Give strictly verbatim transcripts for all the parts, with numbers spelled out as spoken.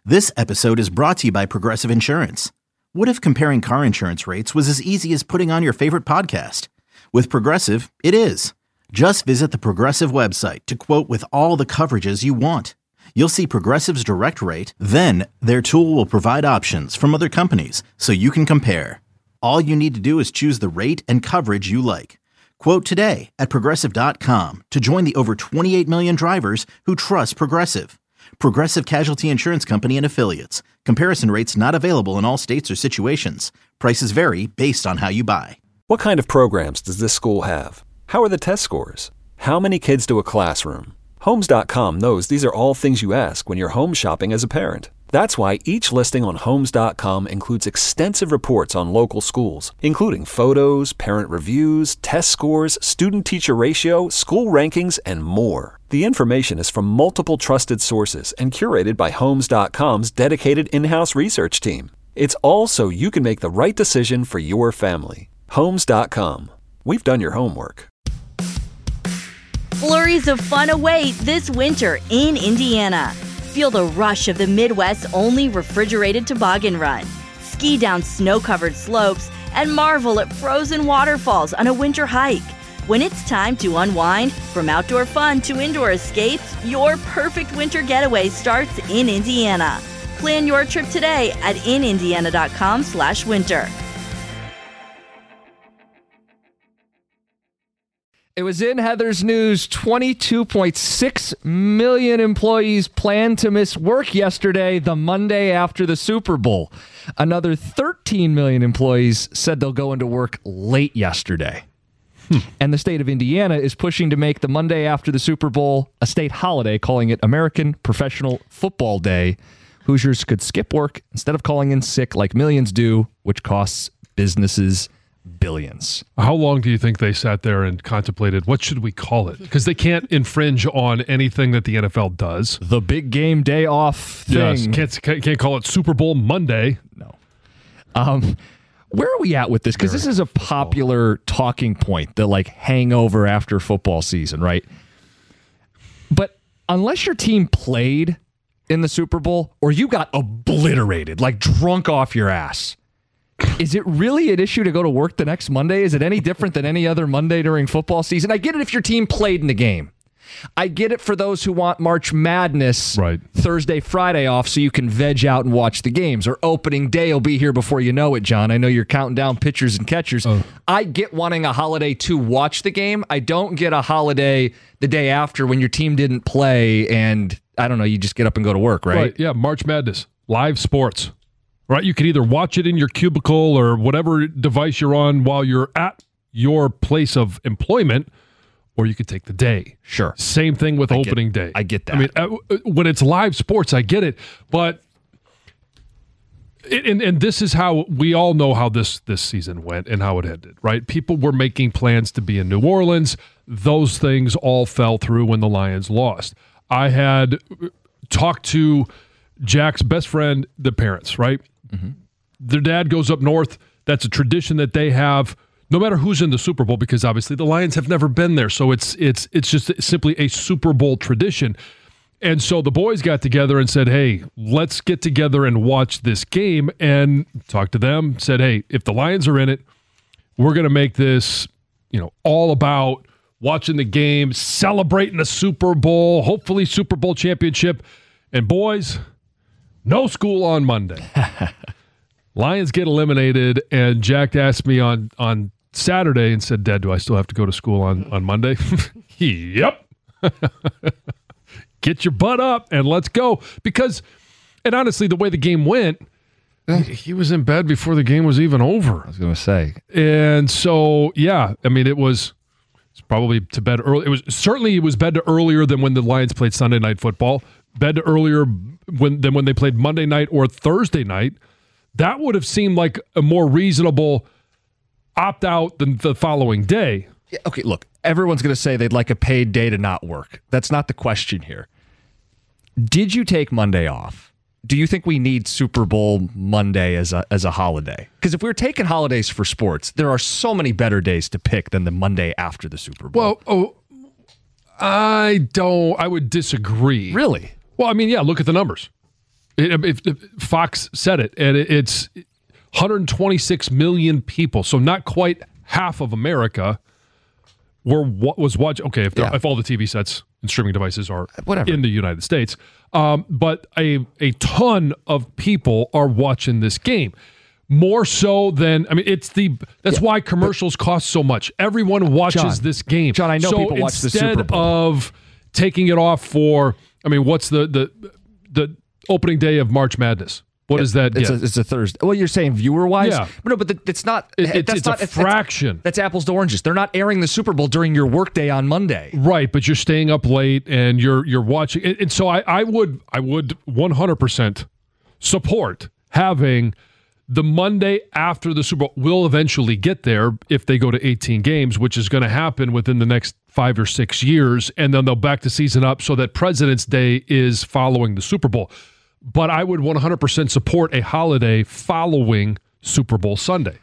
This episode is brought to you by Progressive Insurance. What if comparing car insurance rates was as easy as putting on your favorite podcast? With Progressive, it is. Just visit the Progressive website to quote with all the coverages you want. You'll see Progressive's direct rate, then their tool will provide options from other companies so you can compare. All you need to do is choose the rate and coverage you like. Quote today at progressive dot com to join the over twenty-eight million drivers who trust Progressive. Progressive Casualty Insurance Company and Affiliates. Comparison rates not available in all states or situations. Prices vary based on how you buy. What kind of programs does this school have? How are the test scores? How many kids do a classroom? Homes dot com knows these are all things you ask when you're home shopping as a parent. That's why each listing on Homes dot com includes extensive reports on local schools, including photos, parent reviews, test scores, student-teacher ratio, school rankings, and more. The information is from multiple trusted sources and curated by Homes dot com's dedicated in-house research team. It's all so you can make the right decision for your family. Homes dot com. We've done your homework. Flurries of fun await this winter in Indiana. Feel the rush of the Midwest's only refrigerated toboggan run. Ski down snow-covered slopes and marvel at frozen waterfalls on a winter hike. When it's time to unwind, from outdoor fun to indoor escapes, your perfect winter getaway starts in Indiana. Plan your trip today at in indiana dot com slash winter. It was in Heather's news. twenty-two point six million employees planned to miss work yesterday, the Monday after the Super Bowl. Another thirteen million employees said they'll go into work late yesterday. Hmm. And the state of Indiana is pushing to make the Monday after the Super Bowl a state holiday, calling it American Professional Football Day. Hoosiers could skip work instead of calling in sick like millions do, which costs businesses billions. How long do you think they sat there and contemplated, what should we call it? Because they can't infringe on anything that the N F L does. The big game day off thing. Yes, can't, can't call it Super Bowl Monday. No. Um, where are we at with this? Because this is a popular talking point, the like hangover after football season, right? But unless your team played in the Super Bowl or you got obliterated, like drunk off your ass, is it really an issue to go to work the next Monday? Is it any different than any other Monday during football season? I get it if your team played in the game. I get it for those who want March Madness right. Thursday, Friday off so you can veg out and watch the games. Or opening day will be here before you know it, John. I know you're counting down pitchers and catchers. Oh. I get wanting a holiday to watch the game. I don't get a holiday the day after when your team didn't play and, I don't know, you just get up and go to work, right? Right. Yeah, March Madness. Live sports. Right, you can either watch it in your cubicle or whatever device you're on while you're at your place of employment, or you could take the day. Sure. Same thing with I opening get, day. I get that. I mean, when it's live sports, I get it, but it, and and this is how we all know how this this season went and how it ended. Right, people were making plans to be in New Orleans. Those things all fell through when the Lions lost. I had talked to Jack's best friend, the parents, right? Mm-hmm. Their dad goes up north. That's a tradition that they have, no matter who's in the Super Bowl, because obviously the Lions have never been there. So it's it's it's just simply a Super Bowl tradition. And so the boys got together and said, hey, let's get together and watch this game, and talked to them, said, hey, if the Lions are in it, we're going to make this, you know, all about watching the game, celebrating the Super Bowl, hopefully Super Bowl championship. And boys, no school on Monday. Lions get eliminated, and Jack asked me on, on Saturday and said, Dad, do I still have to go to school on, on Monday? Yep. Get your butt up and let's go. Because, and honestly, the way the game went, he was in bed before the game was even over. I was going to say. And so, yeah, I mean, it was it's probably to bed early. It was certainly it was bed to earlier than when the Lions played Sunday Night Football. Bed to earlier when than when they played Monday night or Thursday night. That would have seemed like a more reasonable opt-out than the following day. Yeah, okay, look, everyone's going to say they'd like a paid day to not work. That's not the question here. Did you take Monday off? Do you think we need Super Bowl Monday as a as a holiday? Because if we were taking holidays for sports, there are so many better days to pick than the Monday after the Super Bowl. Well, oh, I don't, I would disagree. Really? Well, I mean, yeah, look at the numbers. It, if, if Fox said it, and it, it's one hundred twenty-six million people, so not quite half of America were what was watching. Okay, if, Yeah. if all the T V sets and streaming devices are Whatever. in the United States, um, but a a ton of people are watching this game. More so than, I mean, it's the, that's Yeah, why commercials cost so much. Everyone watches John, this game. John, I know so people watch the Super instead Bowl. of taking it off for, I mean, what's the, the, the opening day of March Madness? What is that? It's, Yeah. a, it's a Thursday. Well, you're saying viewer-wise? Yeah. But no, but the, it's not. It- it's that's it's not, a that's- fraction. That's, apples to oranges. They're not airing the Super Bowl during your workday on Monday. Right, but you're staying up late and you're you're watching, and, and so I, I would I would one hundred percent support having the Monday after the Super Bowl. We'll eventually get there if they go to eighteen games, which is going to happen within the next five or six years, and then they'll back the season up so that President's Day is following the Super Bowl. But I would one hundred percent support a holiday following Super Bowl Sunday.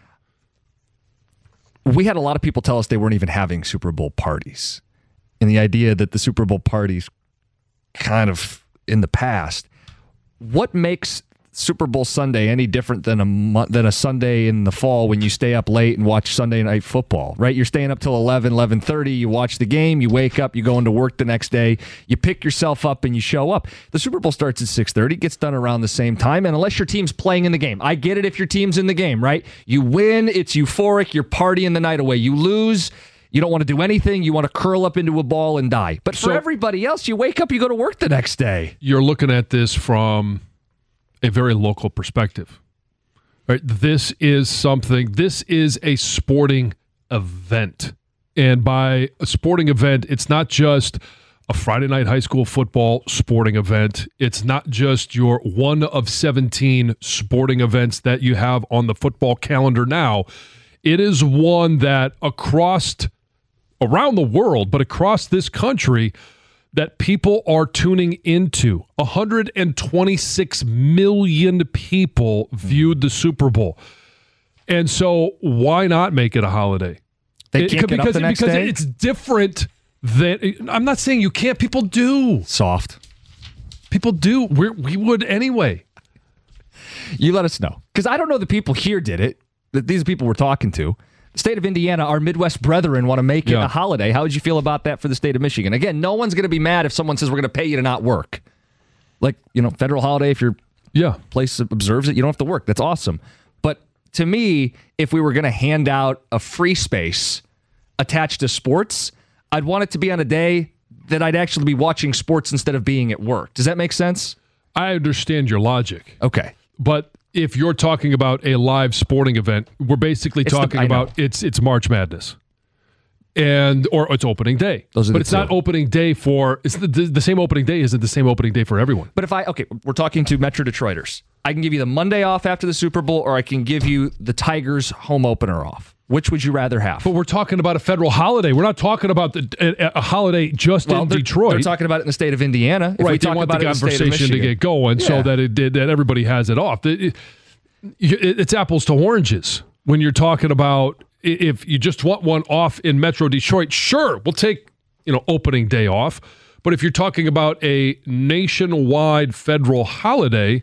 We had a lot of people tell us they weren't even having Super Bowl parties. And the idea that the Super Bowl parties kind of in the past, what makes Super Bowl Sunday any different than a mo- than a Sunday in the fall when you stay up late and watch Sunday Night Football, right? You're staying up till eleven, eleven thirty, you watch the game, you wake up, you go into work the next day, you pick yourself up and you show up. The Super Bowl starts at six thirty, gets done around the same time, and unless your team's playing in the game, I get it if your team's in the game, right? You win, it's euphoric, you're partying the night away. You lose, you don't want to do anything, you want to curl up into a ball and die. But for So- everybody else, you wake up, you go to work the next day. You're looking at this from a very local perspective. Right? This is something, this is a sporting event. And by a sporting event, it's not just a Friday night high school football sporting event. It's not just your one of seventeen sporting events that you have on the football calendar now. It is one that across, around the world, but across this country, that people are tuning into. one hundred twenty-six million people viewed the Super Bowl. And so why not make it a holiday? They It- can't get up because the next because day? it's different than, I'm not saying you can't. People do. Soft. People do. We're, we would anyway. You let us know. Because I don't know the people here did it. That these people we're talking to. The state of Indiana, our Midwest brethren want to make it Yeah. a holiday. How would you feel about that for the state of Michigan? Again, no one's going to be mad if someone says we're going to pay you to not work. Like, you know, federal holiday, if your Yeah. place observes it, you don't have to work. That's awesome. But to me, if we were going to hand out a free space attached to sports, I'd want it to be on a day that I'd actually be watching sports instead of being at work. Does that make sense? I understand your logic. Okay. But if you're talking about a live sporting event, we're basically It's the- talking I know. about it's it's March Madness, and or it's opening day. Those are but the it's not two. opening day for it's the, the the same opening day isn't the same opening day for everyone. But if I, okay, we're talking to Metro Detroiters. I can give you the Monday off after the Super Bowl, or I can give you the Tigers home opener off. Which would you rather have? But we're talking about a federal holiday. We're not talking about the, a, a holiday just Well, in they're, Detroit. They're talking about it in the state of Indiana. If we right? They talk want about the it in state of conversation to Michigan. get going so Yeah. that it did that everybody has it off. It- it- it's apples to oranges when you're talking about i- if you just want one off in Metro Detroit. Sure, we'll take you know opening day off, but if you're talking about a nationwide federal holiday,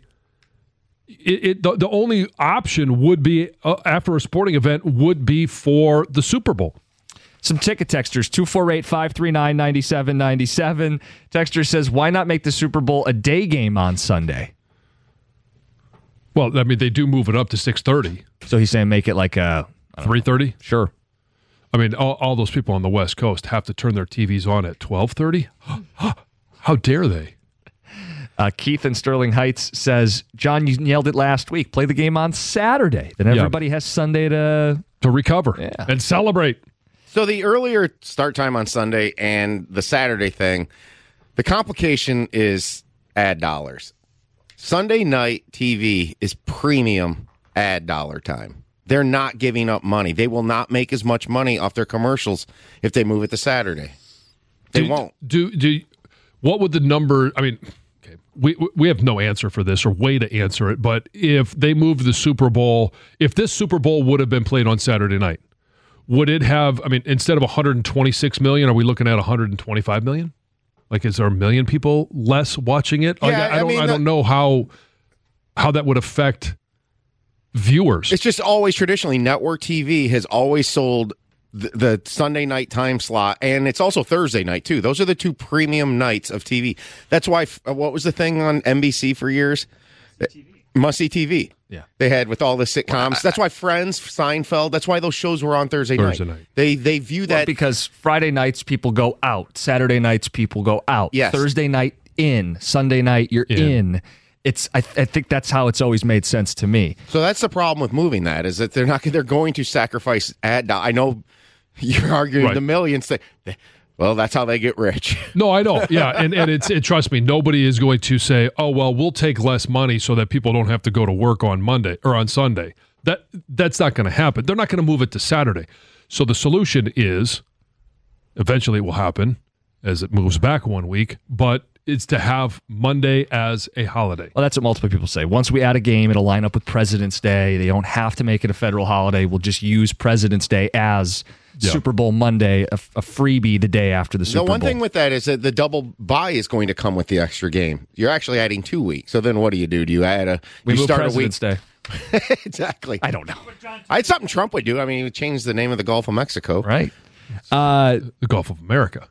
it, it the, the only option would be uh, after a sporting event would be for the Super Bowl. Some ticket texters, two four eight, five three nine, nine seven nine seven. Texter says, why not make the Super Bowl a day game on Sunday? Well, I mean, they do move it up to six thirty, So he's saying make it like a, three thirty. sure. I mean, all, all those people on the West Coast have to turn their T Vs on at twelve thirty. How dare they? Uh, Keith in Sterling Heights says, John, you nailed it last week. Play the game on Saturday. Then everybody has Sunday to... To recover Yeah. and celebrate. So the earlier start time on Sunday and the Saturday thing, the complication is ad dollars. Sunday night T V is premium ad dollar time. They're not giving up money. They will not make as much money off their commercials if they move it to Saturday. They do, won't. Do do what would the number? I mean, okay, we we have no answer for this or way to answer it. But if they move the Super Bowl, if this Super Bowl would have been played on Saturday night, would it have? I mean, instead of one hundred twenty-six million, are we looking at one hundred twenty-five million? Like, is there a million people less watching it? Like, Yeah, I, I I don't. mean, I the- don't know how how that would affect viewers. It's just always traditionally network T V has always sold the, the Sunday night time slot, and it's also Thursday night too. Those are the two premium nights of T V. That's why. What was the thing on N B C for years? Must See T V. Yeah, they had with all the sitcoms. Well, I, that's why Friends, Seinfeld. That's why those shows were on Thursday, Thursday night. night. They they view that well, because Friday nights people go out, Saturday nights people go out, yes. Thursday night in, Sunday night you're in. in. It's I, th- I think that's how it's always made sense to me. So that's the problem with moving that is that they're not they're going to sacrifice ad. I know you're arguing right. the millions. That, well, that's how they get rich. No, I know. Yeah, and and it's it, trust me, nobody is going to say, "Oh, well, we'll take less money so that people don't have to go to work on Monday or on Sunday." That that's not going to happen. They're not going to move it to Saturday. So the solution is, eventually, it will happen as it moves back one week, but it's to have Monday as a holiday. Well, that's what multiple people say. Once we add a game, it'll line up with President's Day. They don't have to make it a federal holiday. We'll just use President's Day as yeah. Super Bowl Monday, a, a freebie the day after the Super Bowl. The one thing with that is that the double bye is going to come with the extra game. You're actually adding two weeks. So then what do you do? Do you add a we you move start President's a week? Day. Exactly. I don't know. It's something Trump would do. I mean, he would change the name of the Gulf of Mexico. Right. Uh, the Gulf of America.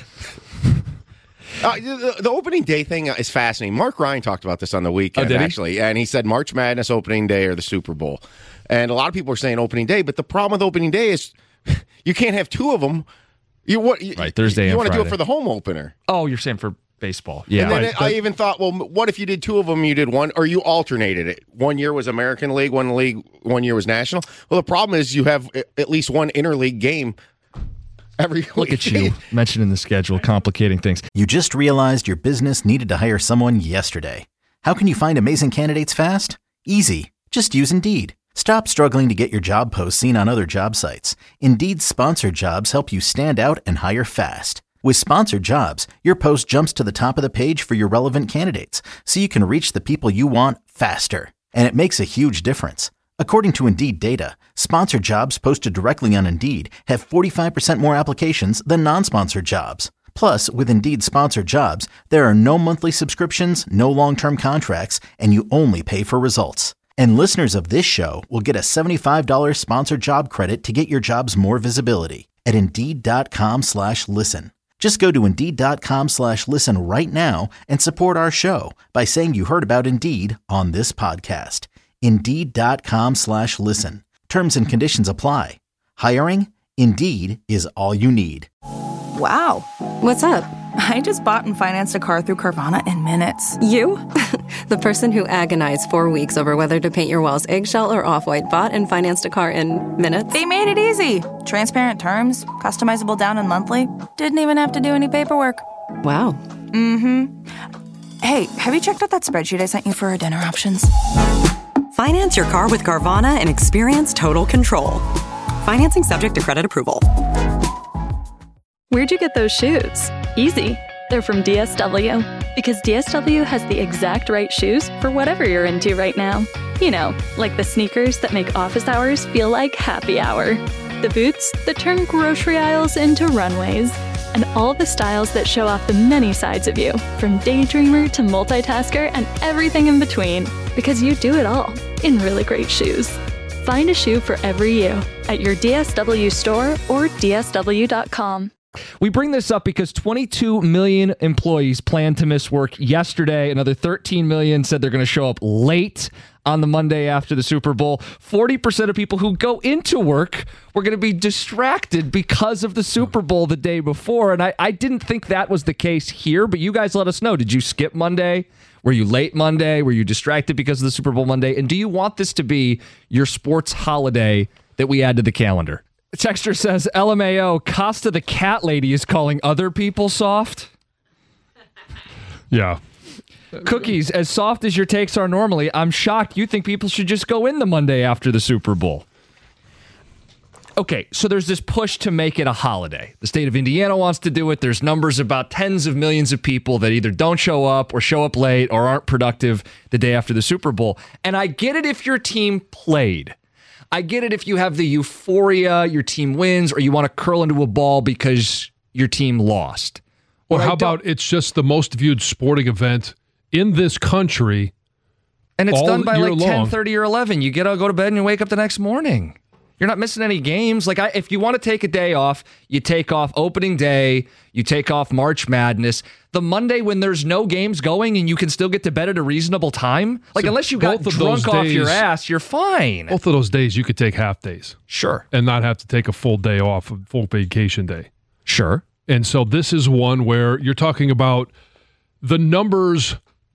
Uh, the, the opening day thing is fascinating. Mark Ryan talked about this on the weekend, oh, did he? actually, and he said March Madness opening day or the Super Bowl. And a lot of people are saying opening day, but the problem with opening day is you can't have two of them. You what? You, right, Thursday. You and want to Friday. do it for the home opener? Oh, you're saying for baseball? Yeah. And then right, it, I even thought, well, what if you did two of them? You did one, or you alternated it. One year was American League, one league, one year was National. Well, the problem is you have at least one interleague game. Every Look at you mentioning the schedule, complicating things. You just realized your business needed to hire someone yesterday. How can you find amazing candidates fast? Easy. Just use Indeed. Stop struggling to get your job posts seen on other job sites. Indeed's sponsored jobs help you stand out and hire fast. With sponsored jobs, your post jumps to the top of the page for your relevant candidates, so you can reach the people you want faster. And it makes a huge difference. According to Indeed data, sponsored jobs posted directly on Indeed have forty-five percent more applications than non-sponsored jobs. Plus, with Indeed sponsored jobs, there are no monthly subscriptions, no long-term contracts, and you only pay for results. And listeners of this show will get a seventy-five dollars sponsored job credit to get your jobs more visibility at Indeed.com slash listen. Just go to Indeed.com slash listen right now and support our show by saying you heard about Indeed on this podcast. Indeed.com slash listen. Terms and conditions apply. Hiring? Indeed is all you need. Wow. What's up? I just bought and financed a car through Carvana in minutes. You? The person who agonized four weeks over whether to paint your walls eggshell or off-white bought and financed a car in minutes? They made it easy. Transparent terms, customizable down and monthly. Didn't even have to do any paperwork. Wow. Mm-hmm. Hey, have you checked out that spreadsheet I sent you for our dinner options? Finance your car with Carvana and experience total control. Financing subject to credit approval. Where'd you get those shoes? Easy. They're from D S W. Because D S W has the exact right shoes for whatever you're into right now. You know, like the sneakers that make office hours feel like happy hour. The boots that turn grocery aisles into runways. And all the styles that show off the many sides of you, from daydreamer to multitasker and everything in between. Because you do it all in really great shoes. Find a shoe for every you at your D S W store or D S W dot com. We bring this up because twenty-two million employees planned to miss work yesterday. Another thirteen million said they're going to show up late on the Monday after the Super Bowl. forty percent of people who go into work were going to be distracted because of the Super Bowl the day before. And I, I didn't think that was the case here, but you guys let us know. Did you skip Monday? Were you late Monday? Were you distracted because of the Super Bowl Monday? And do you want this to be your sports holiday that we add to the calendar? Texter says, L M A O, Costa the cat lady is calling other people soft. Yeah. Cookies, as soft as your takes are normally, I'm shocked you think people should just go in the Monday after the Super Bowl. Okay, so there's this push to make it a holiday. The state of Indiana wants to do it. There's numbers about tens of millions of people that either don't show up or show up late or aren't productive the day after the Super Bowl. And I get it if your team played. I get it if you have the euphoria, your team wins, or you want to curl into a ball because your team lost. Or how about it's just the most viewed sporting event in this country And it's all done by year like long. ten thirty or eleven. You get to go to bed and you wake up the next morning. You're not missing any games. Like, I, if you want to take a day off, you take off opening day, you take off March Madness. The Monday when there's no games going and you can still get to bed at a reasonable time, like, So unless you got both of drunk those off your days- ass, you're fine. Both of those days, you could take half days. Sure. And not have to take a full day off, a full vacation day. Sure. And so this is one where you're talking about the numbers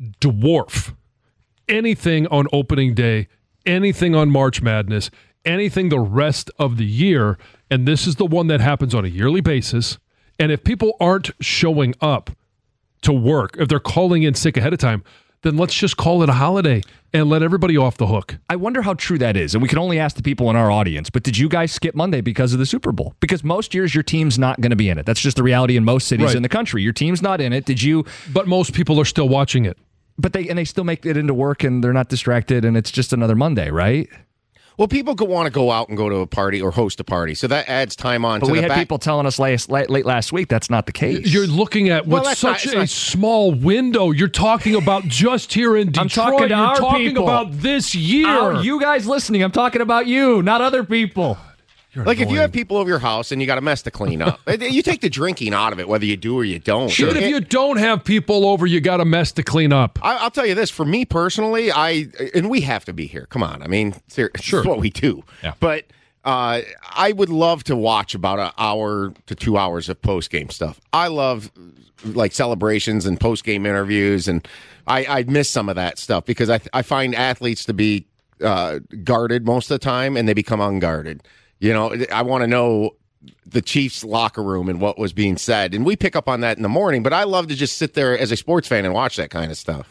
dwarf anything on opening day, anything on March Madness, anything the rest of the year. And this is the one that happens on a yearly basis. And if people aren't showing up to work, if they're calling in sick ahead of time, then let's just call it a holiday and let everybody off the hook. I wonder how true that is. And we can only ask the people in our audience, but did you guys skip Monday because of the Super Bowl? Because most years your team's not going to be in it. That's just the reality in most cities Right. in the country. Your team's not in it. Did you? But most people are still watching it. But they and they still make it into work and they're not distracted and it's just another Monday, right? Well, people could want to go out and go to a party or host a party, so that adds time on But to we the had back. people telling us late, late, late last week that's not the case. You're looking at Well, what's that's not- such it's a not- small window. You're talking about just here in Detroit. I'm talking to You're our talking people. about this year. Oh, you guys listening, I'm talking about you, not other people. You're Like if you annoying. have people over your house and you got a mess to clean up, you take the drinking out of it, whether you do or you don't. Even if you don't have people over, you got a mess to clean up. I, I'll tell you this: for me personally, I and we have to be here. Come on, I mean, ser- Sure. it's what we do. Yeah. But uh, I would love to watch about an hour to two hours of post game stuff. I love like celebrations and post game interviews, and I, I miss some of that stuff because I I find athletes to be uh, guarded most of the time, and they become unguarded. You know, I want to know the Chiefs locker room and what was being said. And we pick up on that in the morning, but I love to just sit there as a sports fan and watch that kind of stuff.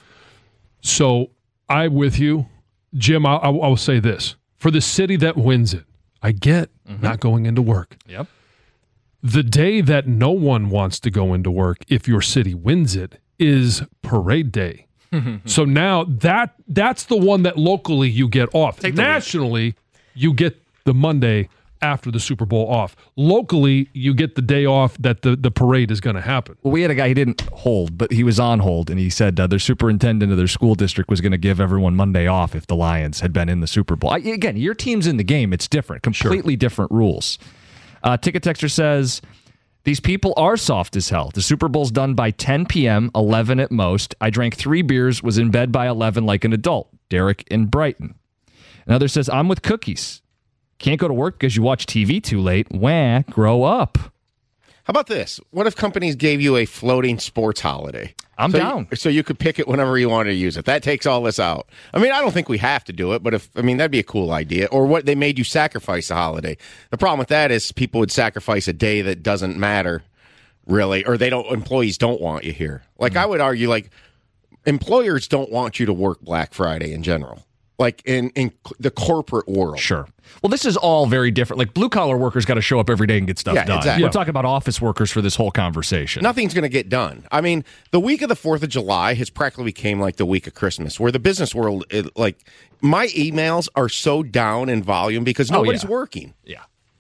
So I'm with you. Jim, I'll, I'll I'll say this. For the city that wins it, I get not going into work. Yep. The day that no one wants to go into work if your city wins it is parade day. So now that that's the one that locally you get off. Take the week. Nationally, you get the Monday after the Super Bowl off. Locally, you get the day off that the, the parade is going to happen. Well, we had a guy, he didn't hold, but he was on hold, and he said uh, their superintendent of their school district was going to give everyone Monday off if the Lions had been in the Super Bowl. I, again, your team's in the game. It's different, completely different rules. Uh, Ticket Texter says, these people are soft as hell. The Super Bowl's done by ten p.m., eleven at most. I drank three beers, was in bed by eleven like an adult. Derek in Brighton. Another says, I'm with Cookies. Can't go to work because you watch T V too late. Wah, grow up. How about this? What if companies gave you a floating sports holiday? I'm so down. You, so you could pick it whenever you wanted to use it. That takes all this out. I mean, I don't think we have to do it, but if I mean, that'd be a cool idea. Or what they made you sacrifice a holiday. The problem with that is people would sacrifice a day that doesn't matter, really, or they don't. Employees don't want you here. Like mm-hmm. I would argue, like employers don't want you to work Black Friday in general. Like in, in the corporate world. Sure. Well, this is all very different. Like blue-collar workers got to show up every day and get stuff Yeah, done. exactly. We're Yeah. talking about office workers for this whole conversation. Nothing's going to get done. I mean, the week of the fourth of July has practically became like the week of Christmas, where the business world, it, like, my emails are so down in volume because Oh, nobody's yeah. working. Yeah.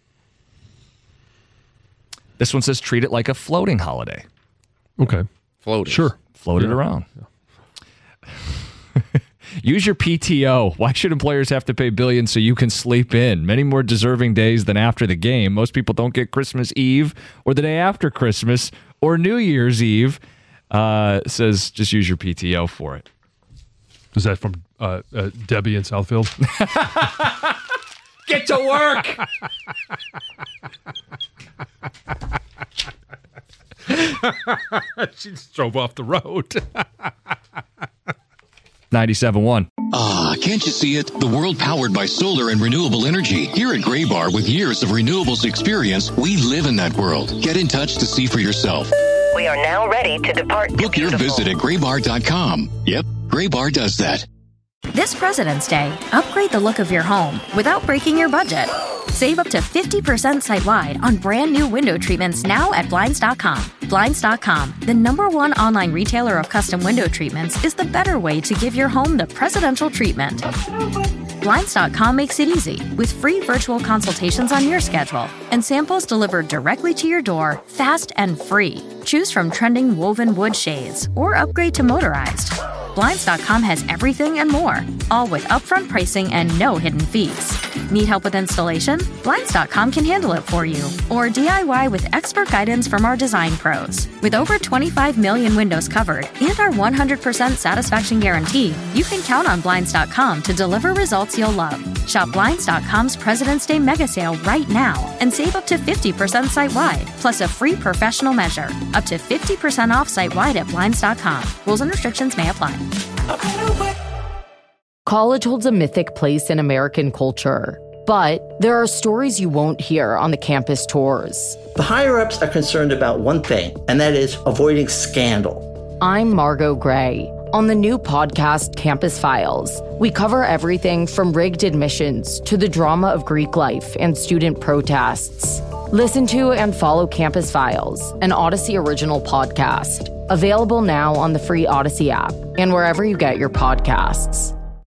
This one says treat it like a floating holiday. Okay. Floating. Sure. Float it Yeah. around. Use your P T O. Why should employers have to pay billions so you can sleep in? Many more deserving days than after the game. Most people don't get Christmas Eve or the day after Christmas or New Year's Eve. Uh, says just use your P T O for it. Is that from uh, uh, Debbie in Southfield? Get to work. She just drove off the road. ninety-seven point one. Ah, can't you see it? The world powered by solar and renewable energy. Here at Graybar, with years of renewables experience, we live in that world. Get in touch to see for yourself. We are now ready to depart. Book your visit at graybar dot com. Yep, Graybar does that. This President's Day, upgrade the look of your home without breaking your budget. Save up to fifty percent site-wide on brand new window treatments now at Blinds dot com. Blinds dot com, the number one online retailer of custom window treatments, is the better way to give your home the presidential treatment. Blinds dot com makes it easy with free virtual consultations on your schedule and samples delivered directly to your door, fast and free. Choose from trending woven wood shades or upgrade to motorized. Blinds dot com has everything and more, all with upfront pricing and no hidden fees. Need help with installation? Blinds dot com can handle it for you. Or D I Y with expert guidance from our design pros. With over twenty-five million windows covered and our one hundred percent satisfaction guarantee, you can count on Blinds dot com to deliver results you'll love. Shop Blinds dot com's President's Day mega sale right now and save up to fifty percent site-wide, plus a free professional measure. Up to fifty percent off site-wide at Blinds dot com. Rules and restrictions may apply. College holds a mythic place in American culture, but there are stories you won't hear on the campus tours. The higher-ups are concerned about one thing, and that is avoiding scandal. I'm Margot Gray. On the new podcast, Campus Files, we cover everything from rigged admissions to the drama of Greek life and student protests. Listen to and follow Campus Files, an Odyssey original podcast. Available now on the free Odyssey app and wherever you get your podcasts.